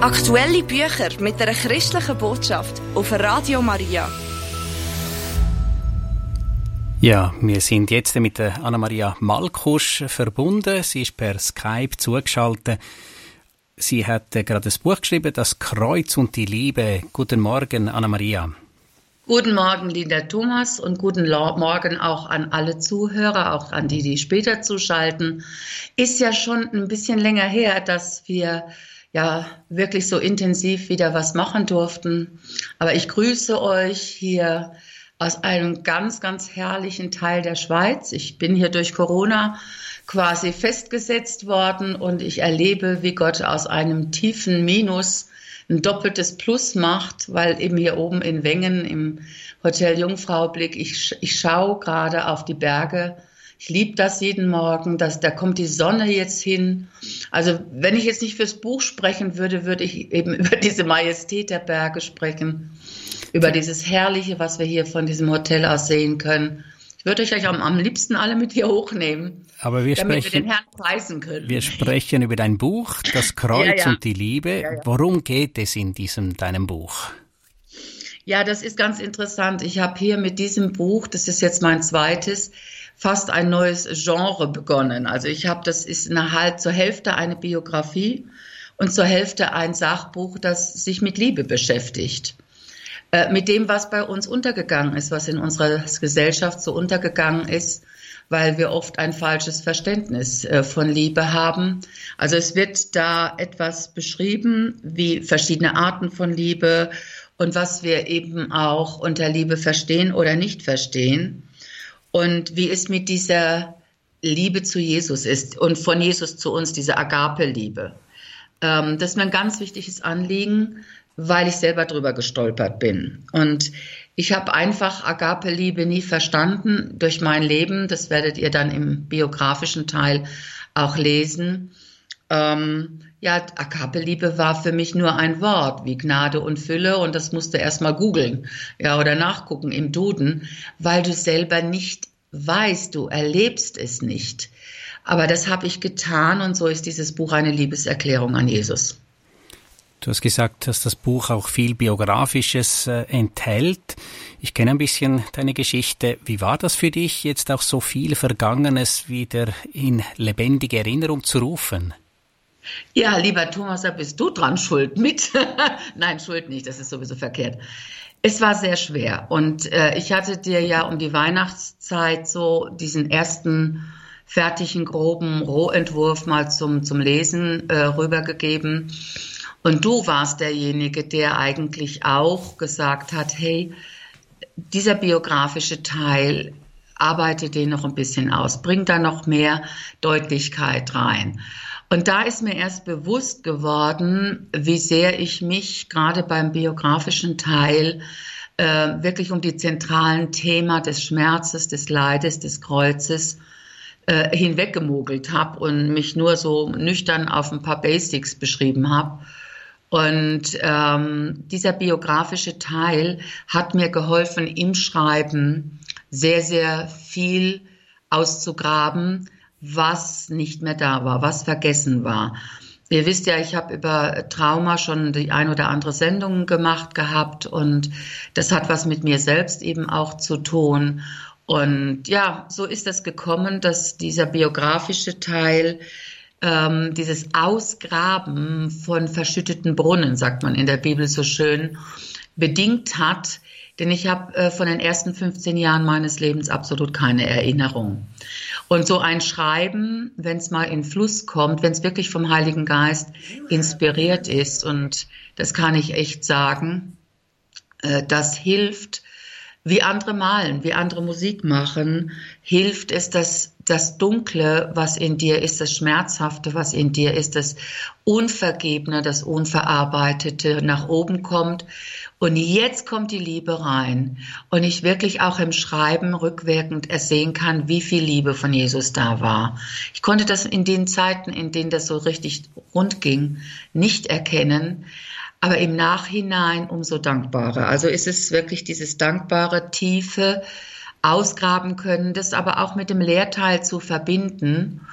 Aktuelle Bücher mit einer christlichen Botschaft auf Radio Maria. Ja, wir sind jetzt mit der Anna-Maria Malkusch verbunden. Sie ist per Skype zugeschaltet. Sie hat gerade ein Buch geschrieben, «Das Kreuz und die Liebe». Guten Morgen, Anna-Maria. Guten Morgen, lieber Thomas, und guten Morgen auch an alle Zuhörer, auch an die später zuschalten. Ist ja schon ein bisschen länger her, dass wir ja wirklich so intensiv wieder was machen durften. Aber ich grüße euch hier aus einem ganz, ganz herrlichen Teil der Schweiz. Ich bin hier durch Corona quasi festgesetzt worden und ich erlebe, wie Gott aus einem tiefen Minus ein doppeltes Plus macht, weil eben hier oben in Wengen im Hotel Jungfraublick, ich schaue gerade auf die Berge. Ich liebe das jeden Morgen, da kommt die Sonne jetzt hin. Also wenn ich jetzt nicht fürs Buch sprechen würde, würde ich eben über diese Majestät der Berge sprechen, über dieses Herrliche, was wir hier von diesem Hotel aus sehen können. Ich würde euch am liebsten alle mit hier hochnehmen, aber wir Wir sprechen über dein Buch, «Das Kreuz und die Liebe». Ja. Worum geht es in deinem Buch? Ja, das ist ganz interessant. Ich habe hier mit diesem Buch, das ist jetzt mein zweites, fast ein neues Genre begonnen. Also das ist zur Hälfte eine Biografie und zur Hälfte ein Sachbuch, das sich mit Liebe beschäftigt. Mit dem, was bei uns untergegangen ist, was in unserer Gesellschaft so untergegangen ist, weil wir oft ein falsches Verständnis von Liebe haben. Also es wird da etwas beschrieben, wie verschiedene Arten von Liebe und was wir eben auch unter Liebe verstehen oder nicht verstehen und wie es mit dieser Liebe zu Jesus ist und von Jesus zu uns, diese Agape-Liebe. Das ist mir ein ganz wichtiges Anliegen, weil ich selber drüber gestolpert bin. Und ich habe einfach Agape-Liebe nie verstanden durch mein Leben. Das werdet ihr dann im biografischen Teil auch lesen. Agape-Liebe war für mich nur ein Wort wie Gnade und Fülle und das musst du erst mal googeln, oder nachgucken im Duden, weil du selber nicht weißt, du erlebst es nicht. Aber das habe ich getan und so ist dieses Buch eine Liebeserklärung an Jesus. Du hast gesagt, dass das Buch auch viel Biografisches enthält. Ich kenne ein bisschen deine Geschichte. Wie war das für dich, jetzt auch so viel Vergangenes wieder in lebendige Erinnerung zu rufen? Ja, lieber Thomas, da bist du dran schuld mit. Nein, schuld nicht, das ist sowieso verkehrt. Es war sehr schwer und ich hatte dir ja um die Weihnachtszeit so diesen ersten fertigen, groben Rohentwurf mal zum Lesen rübergegeben. Und du warst derjenige, der eigentlich auch gesagt hat, hey, dieser biografische Teil, arbeite den noch ein bisschen aus, bring da noch mehr Deutlichkeit rein. Und da ist mir erst bewusst geworden, wie sehr ich mich gerade beim biografischen Teil wirklich um die zentralen Themen des Schmerzes, des Leides, des Kreuzes hinweggemogelt habe und mich nur so nüchtern auf ein paar Basics beschrieben habe. Und dieser biografische Teil hat mir geholfen, im Schreiben sehr, sehr viel auszugraben, was nicht mehr da war, was vergessen war. Ihr wisst ja, ich habe über Trauma schon die ein oder andere Sendung gemacht gehabt und das hat was mit mir selbst eben auch zu tun. Und ja, so ist es gekommen, dass dieser biografische Teil dieses Ausgraben von verschütteten Brunnen, sagt man in der Bibel so schön, bedingt hat. Denn ich habe von den ersten 15 Jahren meines Lebens absolut keine Erinnerung. Und so ein Schreiben, wenn es mal in Fluss kommt, wenn es wirklich vom Heiligen Geist inspiriert ist, und das kann ich echt sagen, das hilft, wie andere malen, wie andere Musik machen, hilft es, dass das Dunkle, was in dir ist, das Schmerzhafte, was in dir ist, das Unvergebene, das Unverarbeitete nach oben kommt. Und jetzt kommt die Liebe rein. Und ich wirklich auch im Schreiben rückwirkend ersehen kann, wie viel Liebe von Jesus da war. Ich konnte das in den Zeiten, in denen das so richtig rund ging, nicht erkennen. Aber im Nachhinein umso dankbarer. Also ist es wirklich dieses dankbare, tiefe Ausgraben können, das aber auch mit dem Lehrteil zu verbinden,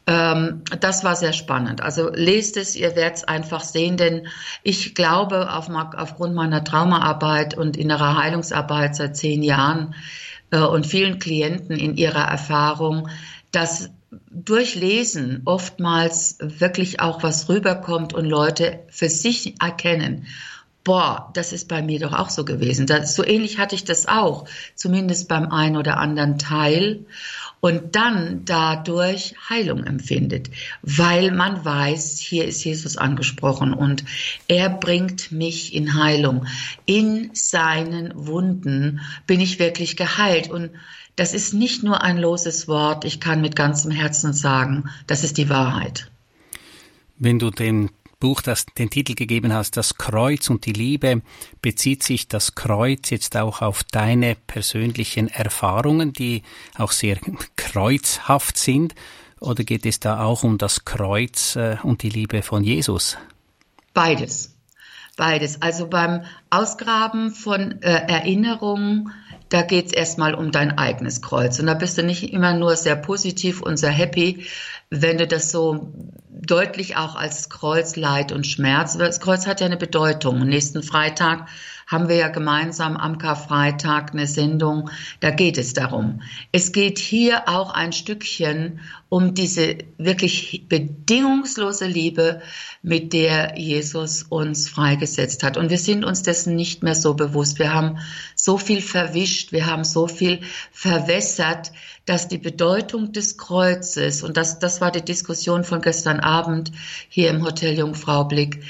Das war sehr spannend. Also lest es, ihr werdet es einfach sehen, denn ich glaube aufgrund meiner Traumaarbeit und innerer Heilungsarbeit seit 10 Jahren und vielen Klienten in ihrer Erfahrung, dass durch Lesen oftmals wirklich auch was rüberkommt und Leute für sich erkennen, boah, das ist bei mir doch auch so gewesen. So ähnlich hatte ich das auch, zumindest beim einen oder anderen Teil. Und dann dadurch Heilung empfindet, weil man weiß, hier ist Jesus angesprochen und er bringt mich in Heilung. In seinen Wunden bin ich wirklich geheilt. Und das ist nicht nur ein loses Wort, ich kann mit ganzem Herzen sagen, das ist die Wahrheit. Wenn du dem Buch, das den Titel gegeben hast, Das Kreuz und die Liebe, bezieht sich das Kreuz jetzt auch auf deine persönlichen Erfahrungen, die auch sehr kreuzhaft sind, oder geht es da auch um das Kreuz und die Liebe von Jesus? Beides. Also beim Ausgraben von Erinnerungen, da geht's erstmal um dein eigenes Kreuz. Und da bist du nicht immer nur sehr positiv und sehr happy, wenn du das so deutlich auch als Kreuz, Leid und Schmerz. Das Kreuz hat ja eine Bedeutung. Nächsten Freitag haben wir ja gemeinsam am Karfreitag eine Sendung, da geht es darum. Es geht hier auch ein Stückchen um diese wirklich bedingungslose Liebe, mit der Jesus uns freigesetzt hat. Und wir sind uns dessen nicht mehr so bewusst. Wir haben so viel verwischt, wir haben so viel verwässert, dass die Bedeutung des Kreuzes, und das war die Diskussion von gestern Abend hier im Hotel Jungfraublick,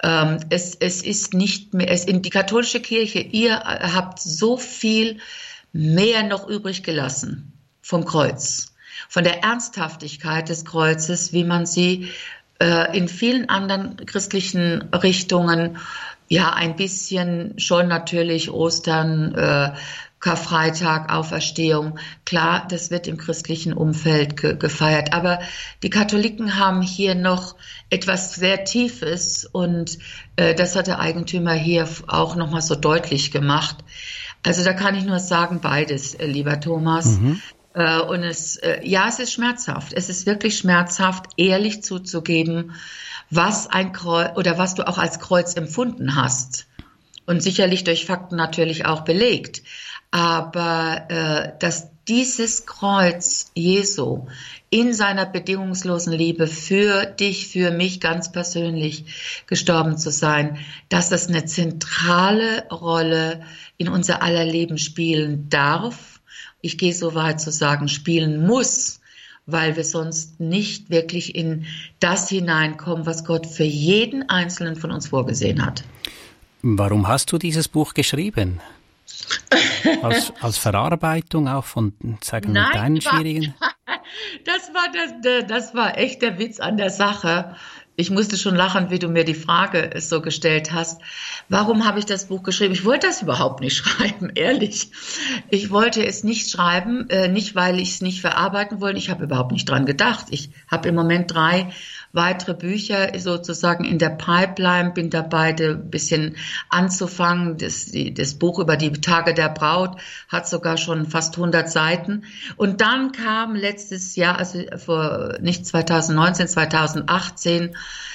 es ist nicht mehr, in die katholische Kirche, ihr habt so viel mehr noch übrig gelassen vom Kreuz, von der Ernsthaftigkeit des Kreuzes, wie man sie in vielen anderen christlichen Richtungen, ja ein bisschen schon natürlich Ostern, Karfreitag, Auferstehung, klar, das wird im christlichen Umfeld gefeiert. Aber die Katholiken haben hier noch etwas sehr Tiefes und das hat der Eigentümer hier auch nochmal so deutlich gemacht. Also da kann ich nur sagen, beides, lieber Thomas. Und es ist schmerzhaft. Es ist wirklich schmerzhaft, ehrlich zuzugeben, was ein Kreuz oder was du auch als Kreuz empfunden hast. Und sicherlich durch Fakten natürlich auch belegt. Aber dass dieses Kreuz Jesu in seiner bedingungslosen Liebe für dich, für mich ganz persönlich gestorben zu sein, dass das eine zentrale Rolle in unser aller Leben spielen darf. Ich gehe so weit zu sagen, spielen muss, weil wir sonst nicht wirklich in das hineinkommen, was Gott für jeden Einzelnen von uns vorgesehen hat. Warum hast du dieses Buch geschrieben? Als Verarbeitung auch von, sagen wir, deinen schwierigen? Das war echt der Witz an der Sache. Ich musste schon lachen, wie du mir die Frage so gestellt hast. Warum habe ich das Buch geschrieben? Ich wollte das überhaupt nicht schreiben, ehrlich. Ich wollte es nicht schreiben, nicht weil ich es nicht verarbeiten wollte. Ich habe überhaupt nicht dran gedacht. Ich habe im Moment 3 weitere Bücher sozusagen in der Pipeline, bin dabei, ein bisschen anzufangen. Das Buch über die Tage der Braut hat sogar schon fast 100 Seiten. Und dann kam letztes Jahr, also nicht 2019, 2018,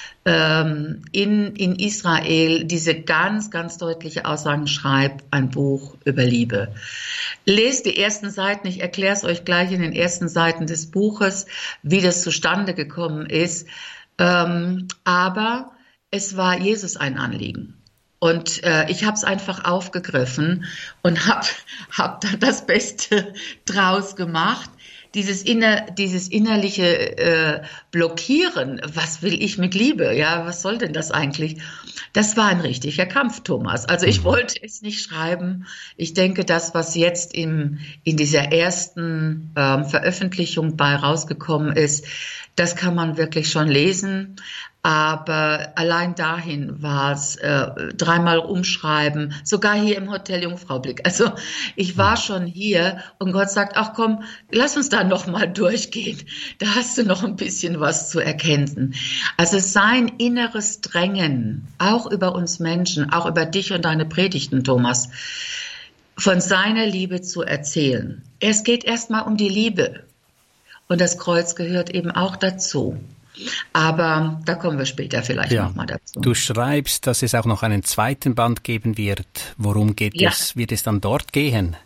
in Israel diese ganz, ganz deutliche Aussagen, schreib ein Buch über Liebe. Lest die ersten Seiten, ich erkläre es euch gleich in den ersten Seiten des Buches, wie das zustande gekommen ist. Aber es war Jesus ein Anliegen. Und ich habe es einfach aufgegriffen und hab dann das Beste draus gemacht. Dieses innerliche Blockieren, was will ich mit Liebe? Ja, was soll denn das eigentlich? Das war ein richtiger Kampf, Thomas. Also ich wollte es nicht schreiben. Ich denke, das, was jetzt in dieser ersten Veröffentlichung bei rausgekommen ist, das kann man wirklich schon lesen. Aber allein dahin war es 3-mal umschreiben, sogar hier im Hotel Jungfraublick. Also ich war schon hier und Gott sagt, ach komm, lass uns da noch mal durchgehen. Da hast du noch ein bisschen was zu erkennen. Also sein inneres Drängen, auch über uns Menschen, auch über dich und deine Predigten, Thomas, von seiner Liebe zu erzählen. Es geht erstmal um die Liebe. und das Kreuz gehört eben auch dazu. Aber da kommen wir später vielleicht nochmal dazu. Du schreibst, dass es auch noch einen zweiten Band geben wird. Worum geht es? Wird es dann dort gehen?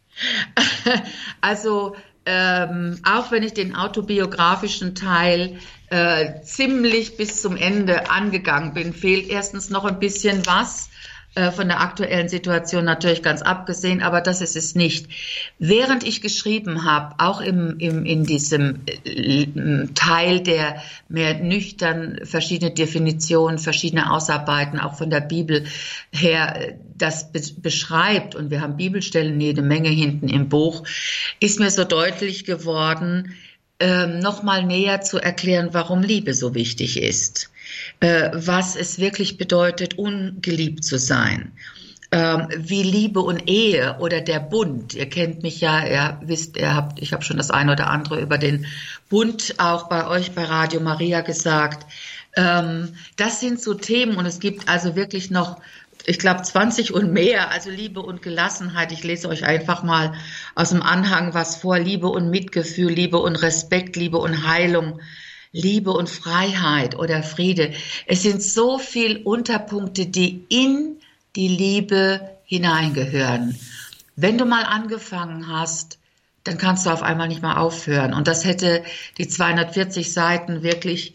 Also auch wenn ich den autobiografischen Teil ziemlich bis zum Ende angegangen bin, fehlt erstens noch ein bisschen was. Von der aktuellen Situation natürlich ganz abgesehen, aber das ist es nicht. Während ich geschrieben habe, auch in diesem Teil, der mehr nüchtern verschiedene Definitionen, verschiedene Ausarbeiten, auch von der Bibel her, das beschreibt, und wir haben Bibelstellen jede Menge hinten im Buch, ist mir so deutlich geworden, nochmal näher zu erklären, warum Liebe so wichtig ist. Was es wirklich bedeutet, ungeliebt zu sein. Wie Liebe und Ehe oder der Bund. Ihr kennt mich ja, ich habe schon das eine oder andere über den Bund auch bei euch bei Radio Maria gesagt. Das sind so Themen, und es gibt also wirklich noch, ich glaube, 20 und mehr, also Liebe und Gelassenheit. Ich lese euch einfach mal aus dem Anhang was vor. Liebe und Mitgefühl, Liebe und Respekt, Liebe und Heilung, Liebe und Freiheit oder Friede. Es sind so viele Unterpunkte, die in die Liebe hineingehören. Wenn du mal angefangen hast, dann kannst du auf einmal nicht mehr aufhören. Und das hätte die 240 Seiten wirklich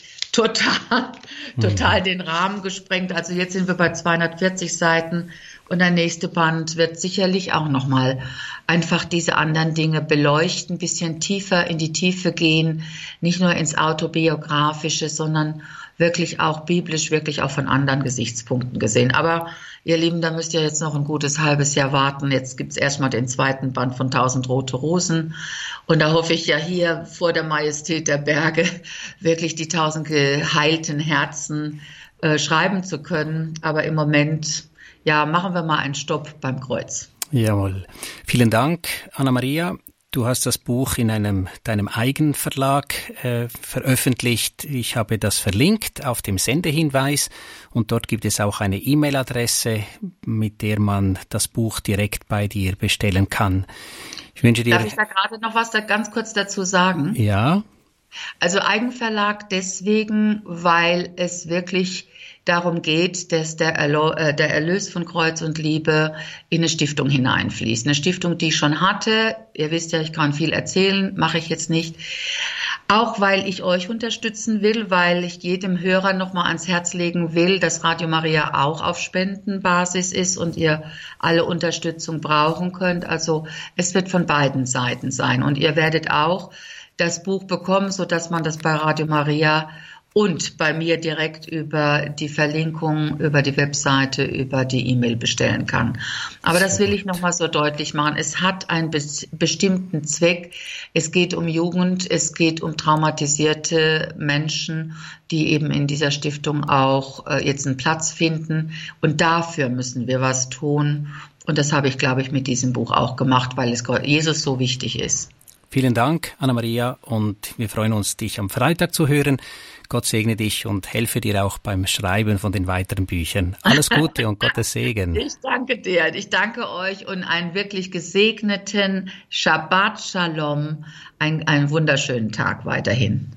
total den Rahmen gesprengt. Also jetzt sind wir bei 240 Seiten und der nächste Band wird sicherlich auch nochmal einfach diese anderen Dinge beleuchten, ein bisschen tiefer in die Tiefe gehen, nicht nur ins Autobiografische, sondern wirklich auch biblisch, wirklich auch von anderen Gesichtspunkten gesehen. Aber ihr Lieben, da müsst ihr jetzt noch ein gutes halbes Jahr warten. Jetzt gibt's erstmal den zweiten Band von 1000 rote Rosen. Und da hoffe ich ja hier vor der Majestät der Berge wirklich die 1000 geheilten Herzen schreiben zu können. Aber im Moment, machen wir mal einen Stopp beim Kreuz. Jawohl. Vielen Dank, Anna-Maria. Du hast das Buch in deinem eigenen Verlag veröffentlicht. Ich habe das verlinkt auf dem Sendehinweis und dort gibt es auch eine E-Mail-Adresse, mit der man das Buch direkt bei dir bestellen kann. Ich wünsche dir. Darf ich da gerade noch was ganz kurz dazu sagen? Ja. Also Eigenverlag deswegen, weil es wirklich darum geht, dass der Erlös von Kreuz und Liebe in eine Stiftung hineinfließt. Eine Stiftung, die ich schon hatte. Ihr wisst ja, ich kann viel erzählen, mache ich jetzt nicht. Auch weil ich euch unterstützen will, weil ich jedem Hörer nochmal ans Herz legen will, dass Radio Maria auch auf Spendenbasis ist und ihr alle Unterstützung brauchen könnt. Also es wird von beiden Seiten sein. Und ihr werdet auch das Buch bekommen, sodass man das bei Radio Maria und bei mir direkt über die Verlinkung, über die Webseite, über die E-Mail bestellen kann. Aber das will ich nochmal so deutlich machen. Es hat einen bestimmten Zweck. Es geht um Jugend, es geht um traumatisierte Menschen, die eben in dieser Stiftung auch jetzt einen Platz finden. Und dafür müssen wir was tun. Und das habe ich, glaube ich, mit diesem Buch auch gemacht, weil es Jesus so wichtig ist. Vielen Dank, Anna-Maria, und wir freuen uns, dich am Freitag zu hören. Gott segne dich und helfe dir auch beim Schreiben von den weiteren Büchern. Alles Gute und Gottes Segen. Ich danke dir. Ich danke euch und einen wirklich gesegneten Shabbat Shalom. Einen wunderschönen Tag weiterhin.